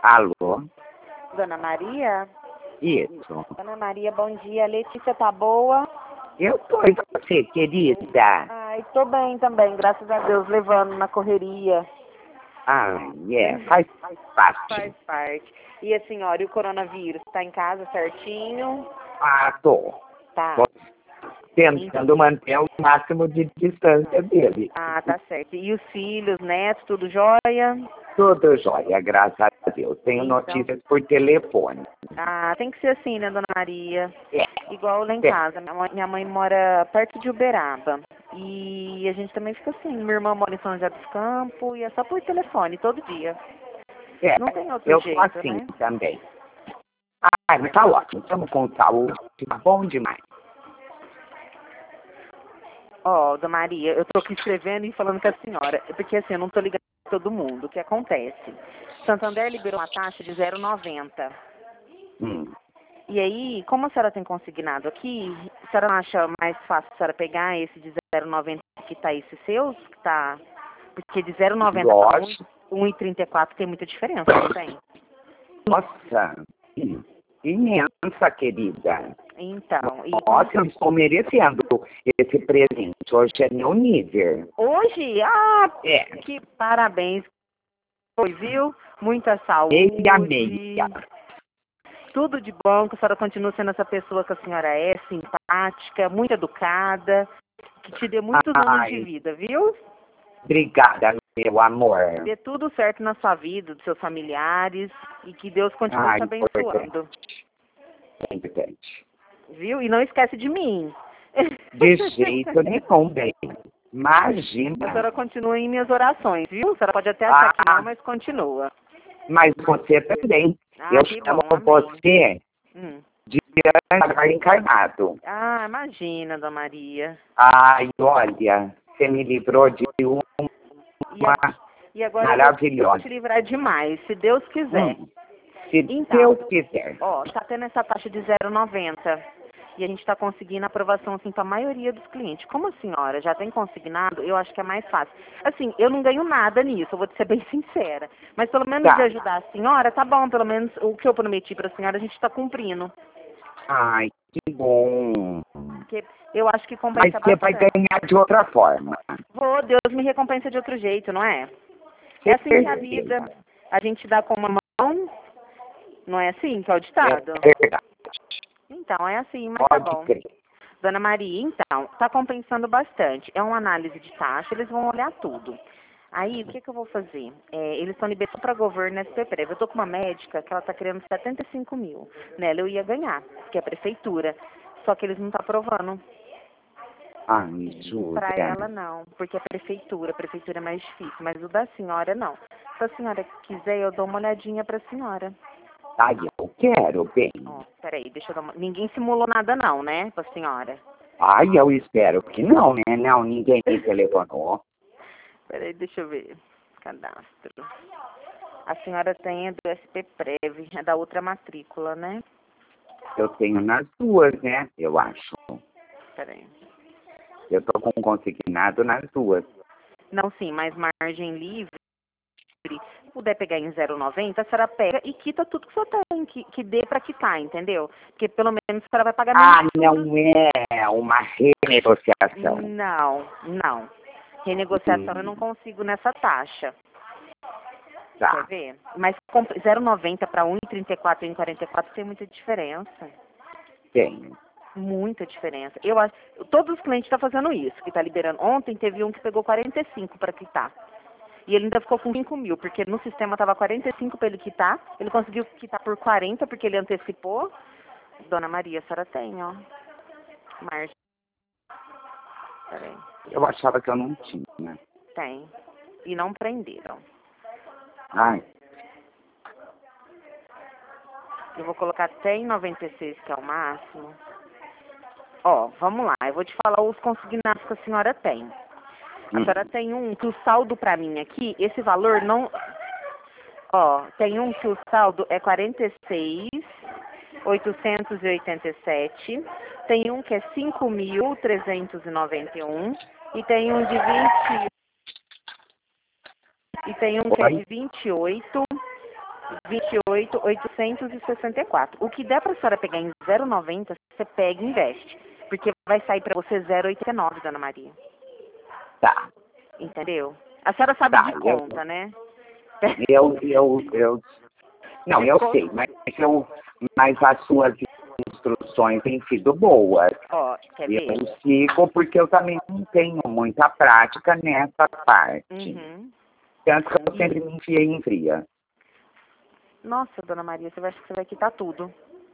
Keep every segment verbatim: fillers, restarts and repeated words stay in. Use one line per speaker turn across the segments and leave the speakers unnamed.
Alô?
Dona Maria?
Isso.
Dona Maria, bom dia. A Letícia tá boa?
Eu tô e você, querida?
Ai, tô bem também, graças a Deus, levando na correria.
Ah, é, faz, faz parte.
Faz parte. E a senhora, e o coronavírus? Tá em casa certinho?
Ah, tô.
Tá.
Tô tentando manter o máximo de distância dele.
Ah, tá certo. E os filhos, netos, tudo jóia?
Tudo jóia, graças a Deus. Tenho
Então.
notícias por telefone.
Ah, tem que ser assim, né, Dona Maria?
É.
Igual lá em
É.
casa. Minha mãe, minha mãe mora perto de Uberaba. E a gente também fica assim. Minha irmã mora em São José dos Campos e é só por telefone, todo dia.
É,
Não tem outro
eu
jeito,
tô assim
né?
também. Ah, mas tá ótimo. Estamos com saúde. Tá bom demais.
Ó, Dona Maria, eu tô aqui escrevendo e falando com a senhora. Porque assim, eu não tô ligando pra todo mundo. O que acontece? Santander liberou uma taxa de zero vírgula noventa.
Hum.
E aí, como a senhora tem consignado aqui, a senhora não acha mais fácil a senhora pegar esse de zero vírgula noventa que tá esses seus? Que tá... Porque de zero vírgula noventa para
Lógico.
um vírgula trinta e quatro tem muita diferença, não tem?
Nossa, imensa, querida.
Então, e
Nossa, eu estou merecendo esse presente. Hoje é meu nível.
hoje, ah,
É,
que parabéns, foi, viu? Muita saúde,
meia meia.
tudo de bom, que a senhora continue sendo essa pessoa que a senhora é, simpática, muito educada, que te dê muitos anos de
Ai,
vida, viu?
obrigada, meu amor.
Dê tudo certo na sua vida, dos seus familiares, e que Deus continue
Ai,
te
importante,
abençoando,
importante.
viu? E não esquece de mim.
De jeito nenhum, bem.
A
Imagina.
senhora continua em minhas orações, viu? A senhora pode até achar que não,
Ah,
mas continua.
mas você também.
Ah,
Eu
que
chamo
bom, amém.
você
Hum.
de anjo encarnado.
Ah, imagina, Dona Maria.
Ai, olha, você me livrou de
E, a-
uma
e agora eu vou
maravilhosa.
te livrar de mais, se Deus quiser.
Hum, se
Então,
Deus quiser.
ó, tá tendo essa taxa de zero vírgula noventa. E a gente está conseguindo aprovação assim para a maioria dos clientes. Como a senhora já tem consignado, eu acho que é mais fácil. Assim, eu não ganho nada nisso, eu vou te ser bem sincera. Mas pelo menos de
Tá.
ajudar a senhora, tá bom. Pelo menos o que eu prometi para a senhora, a gente está cumprindo.
Ai, que bom.
Porque eu acho que
Mas
compensa
você vai
bastante.
ganhar de outra forma.
Vou, Deus me recompensa de outro jeito, não é? É
Com
assim que é a
certeza.
vida. A gente dá com uma mão, não é assim que é o
É
ditado?
verdade.
Então, é assim, mas tá
Pode
bom.
crer.
Dona Maria, então, está compensando bastante. É uma análise de taxa, eles vão olhar tudo. Aí, o que, que eu vou fazer? É, eles estão liberando para governo S P Prévio. Eu estou com uma médica que ela está querendo setenta e cinco mil. Nela eu ia ganhar, que é a prefeitura. Só que eles não estão aprovando.
Ai,
Para
Júlia.
ela, não, porque é prefeitura. A prefeitura é mais difícil, mas o da senhora, não. Se a senhora quiser, eu dou uma olhadinha para a senhora.
Ai, eu quero, bem.
Ó, peraí, deixa eu dar uma... Ninguém simulou nada, não, né, para a senhora?
Ai, eu espero que não, né? Não, ninguém me telefonou.
Peraí, deixa eu ver. Cadastro. A senhora tem a do S P Prev, a da outra matrícula, né?
Eu tenho nas duas, né? Eu acho.
Peraí.
Eu tô com consignado nas duas.
Não, sim, mas margem livre, se puder pegar em zero vírgula noventa, a senhora pega e quita tudo que você tem, que, que dê pra quitar, entendeu? Porque pelo menos a senhora vai pagar menos
Ah,
juros.
não é uma renegociação.
Não, não. Renegociação eu
Hum,
não consigo nessa taxa. Quer
tá,
ver? Mas com zero vírgula noventa para um vírgula trinta e quatro e um vírgula quarenta e quatro tem muita diferença.
tenho.
Muita diferença. Eu acho, todos os clientes estão fazendo isso, que está liberando. Ontem teve um que pegou quarenta e cinco para quitar. E ele ainda ficou com cinco mil, porque no sistema estava quarenta e cinco para ele quitar. Ele conseguiu quitar por quarenta, porque ele antecipou. Dona Maria, a senhora tem, ó. Margem. Peraí.
Eu achava que eu não tinha.
Tem. E não prenderam.
Ai,
Eu vou colocar até em noventa e seis, que é o máximo. Ó, vamos lá. Eu vou te falar os consignados que a senhora tem. A
hum,
senhora tem um que o saldo para mim aqui, esse valor não... Ó, tem um que o saldo é quarenta e seis mil oitocentos e oitenta e sete. Tem um que é cinco mil trezentos e noventa e um. E tem um de vinte... E tem um que é
oi?
de vinte e oito. vinte e oito mil oitocentos e sessenta e quatro. O que der para a senhora pegar em zero vírgula noventa, você pega e investe. Porque vai sair para você zero vírgula oitenta e nove, dona Maria.
Tá,
Entendeu? A senhora sabe
tá.
de
Eu,
conta, né?
eu, eu, eu, não, eu sei, mas, eu, mas as suas instruções têm sido boas.
Ó, quer ver?
Eu sigo porque eu também não tenho muita prática nessa parte.
Uhum.
Tanto que eu sempre me enfiei em fria.
Nossa, dona Maria, você vai achar que você vai quitar tudo.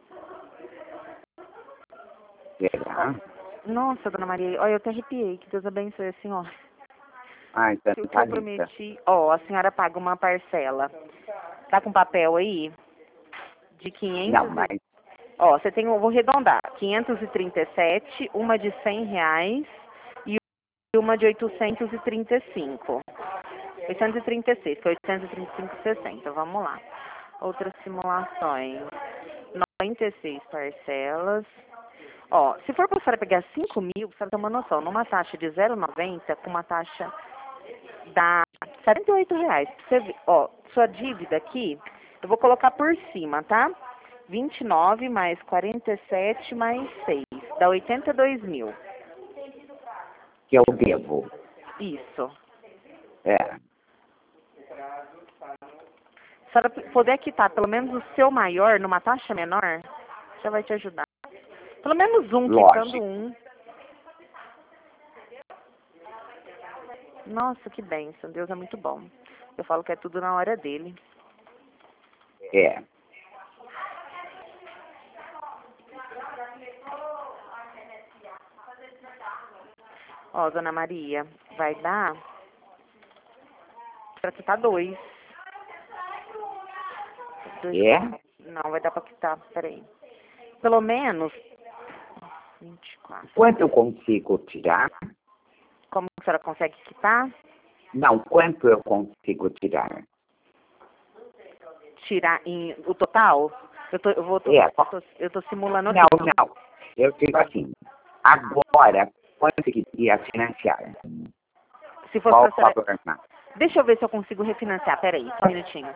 Será?
Nossa, dona Maria, olha, eu até arrepiei. Que Deus abençoe a senhora.
Ai,
Que o que eu
tanta lista.
prometi, ó, a senhora paga uma parcela. Tá com papel aí? De quinhentos.
Não, mas
Ó, você tem, eu vou arredondar, quinhentos e trinta e sete, uma de cem reais e uma de oitocentos e trinta e cinco. oitocentos e trinta e seis, que é oitocentos e trinta e cinco e sessenta, vamos lá. Outras simulações, noventa e seis parcelas. Ó, se for para a senhora pegar cinco mil, você tem uma noção, numa taxa de zero vírgula noventa, com uma taxa da setenta e oito reais. Pra você ver, ó, sua dívida aqui, eu vou colocar por cima, tá? vinte e nove mais quarenta e sete mais seis, dá oitenta e dois mil.
que eu devo.
Isso.
É.
Se a senhora puder quitar pelo menos o seu maior numa taxa menor, já vai te ajudar. Pelo menos um,
Lógico.
quitando um. Nossa, que bênção. Deus é muito bom. Eu falo que é tudo na hora dele.
É.
Ó, dona Maria, vai dar pra quitar dois. dois
É?
Não, vai dar pra quitar, peraí. Pelo menos vinte e quatro.
Quanto eu consigo tirar?
Como a senhora consegue quitar?
Não, quanto eu consigo tirar?
Tirar em o total? Eu tô, eu vou, tô,
É.
eu tô, eu tô simulando aqui.
Não, não. Eu digo assim, agora, quanto que iria financiar?
Se fosse
Qual o
pra senhora...
valor máximo?
Deixa eu ver se eu consigo refinanciar. Peraí, só um minutinho.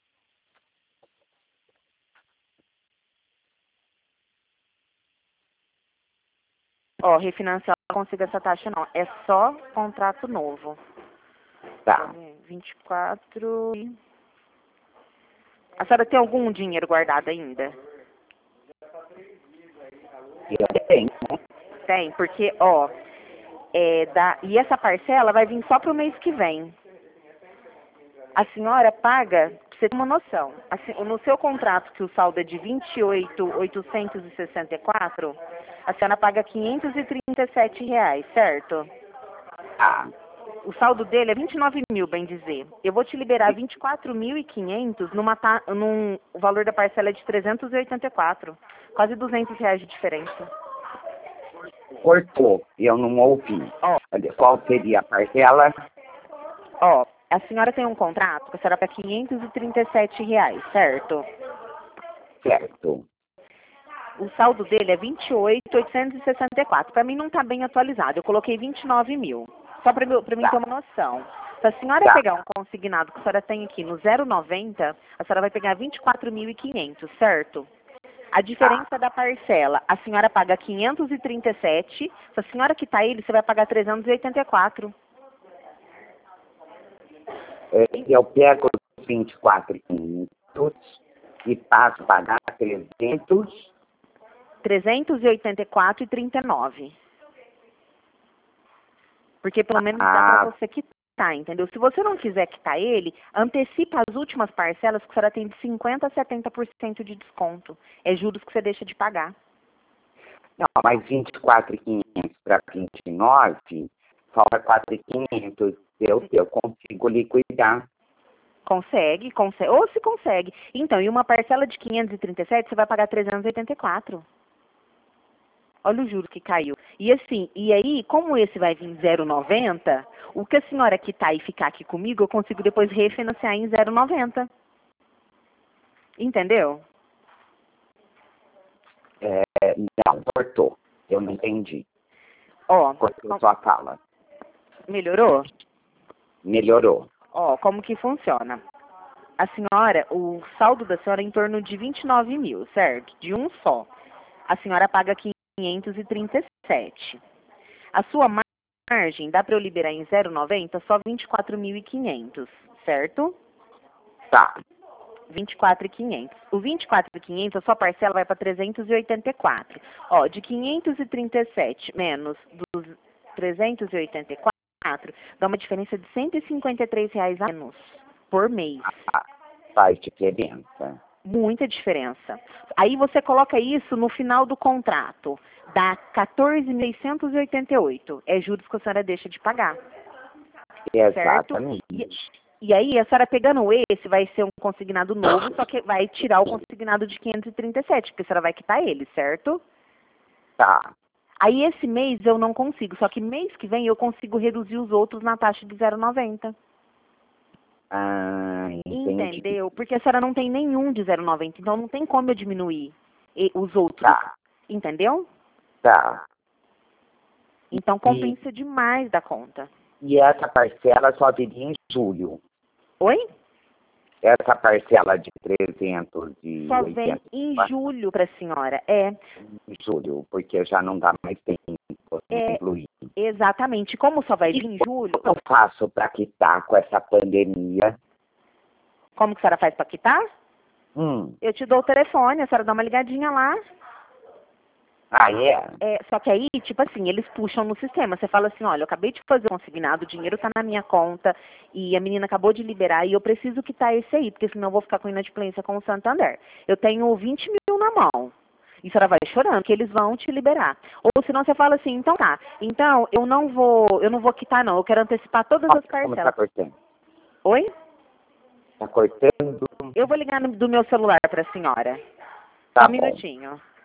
Ó, refinanciar eu não consigo essa taxa não. É só contrato novo.
Tá.
vinte e quatro. A senhora tem algum dinheiro guardado ainda?
Eu tenho.
Tem, porque, ó, é, da, e essa parcela vai vir só pro mês que vem. A senhora paga, pra você ter uma noção, assim, no seu contrato que o saldo é de vinte e oito mil oitocentos e sessenta e quatro, a senhora paga quinhentos e trinta e sete reais, certo?
Tá.
O saldo dele é vinte e nove mil, bem dizer. Eu vou te liberar vinte e quatro mil e quinhentos numa ta, num, o valor da parcela é de trezentos e oitenta e quatro. Quase duzentos reais de diferença.
Cortou. Eu não ouvi.
Ó,
Qual seria a parcela?
ó, a senhora tem um contrato que a senhora paga quinhentos e trinta e sete reais, certo?
Certo.
O saldo dele é vinte e oito mil oitocentos e sessenta e quatro. Para mim não está bem atualizado. Eu coloquei vinte e nove mil. Só para mim
Tá.
ter uma noção. Se a senhora
Tá.
pegar um consignado que a senhora tem aqui no zero vírgula noventa, a senhora vai pegar vinte e quatro mil e quinhentos, certo? A diferença da parcela, a senhora paga quinhentos e trinta e sete. Se a senhora quitar ele, você vai pagar trezentos e oitenta e quatro.
É, Eu pego os vinte e quatro mil e quinhentos e passo a pagar trezentos.
trezentos e oitenta e quatro e trinta e nove. Porque pelo menos dá
Ah.
para você quitar, entendeu? Se você não quiser quitar ele, antecipa as últimas parcelas que a senhora tem de cinquenta a setenta por cento de desconto. É juros que você deixa de pagar.
Não, mas vinte e quatro mil e quinhentos para vinte e nove, falta quatro mil e quinhentos. Eu, eu consigo liquidar.
Consegue, consegue. Ou se consegue. Então, e uma parcela de quinhentos e trinta e sete, você vai pagar trezentos e oitenta e quatro. Olha o juro que caiu. E assim, e aí, como esse vai vir zero vírgula noventa, o que a senhora quitar e ficar aqui comigo, eu consigo depois refinanciar em zero vírgula noventa. Entendeu?
É, não, cortou. Eu não entendi.
Ó,
Cortou
com-
sua fala.
melhorou?
Melhorou.
Ó, como que funciona? A senhora, o saldo da senhora é em torno de vinte e nove mil, certo? De um só. A senhora paga quinhentos e trinta e sete. A sua margem, dá para eu liberar em zero vírgula noventa só vinte e quatro mil e quinhentos, certo?
Tá.
vinte e quatro mil e quinhentos. O vinte e quatro mil e quinhentos, a sua parcela vai para trezentos e oitenta e quatro. Ó, de quinhentos e trinta e sete menos dos trezentos e oitenta e quatro, dá uma diferença de cento e cinquenta e três reais a menos por mês.
Ah, faz diferença.
Muita diferença. Aí você coloca isso no final do contrato. Dá quatorze mil seiscentos e oitenta e oito. É juros que a senhora deixa de pagar.
Exatamente.
Certo? E, e aí, a senhora pegando esse, vai ser um consignado novo, só que vai tirar o consignado de quinhentos e trinta e sete, porque a senhora vai quitar ele, certo?
Tá.
Aí, esse mês eu não consigo, só que mês que vem eu consigo reduzir os outros na taxa de zero vírgula noventa.
Ah, entendi.
Entendeu? Porque a senhora não tem nenhum de zero vírgula noventa, então não tem como eu diminuir e- os outros.
Tá.
Entendeu?
Tá.
Então compensa demais da conta.
E essa parcela só viria em julho.
Oi?
Essa parcela de trezentos e
Só
oitenta
vem em julho para a senhora. É,
em julho, porque já não dá mais tempo de
É.
incluir.
exatamente. Como só vai vir em julho,
O que eu faço para quitar com essa pandemia?
como que a senhora faz para quitar?
Hum.
Eu te dou o telefone, a senhora dá uma ligadinha lá.
Ah, é?
É, só que aí, tipo assim, eles puxam no sistema. Você fala assim, olha, eu acabei de fazer o consignado, o dinheiro tá na minha conta e a menina acabou de liberar e eu preciso quitar esse aí, porque senão eu vou ficar com inadimplência com o Santander. Eu tenho vinte mil na mão. E a senhora vai chorando que eles vão te liberar. Ou senão você fala assim, então tá, então eu não vou, eu não vou quitar não, eu quero antecipar todas
Nossa,
as
como tá
parcelas.
cortando?
Oi?
Tá cortando?
Eu vou ligar no- do meu celular para a senhora.
Tá
Só um
bom.
minutinho.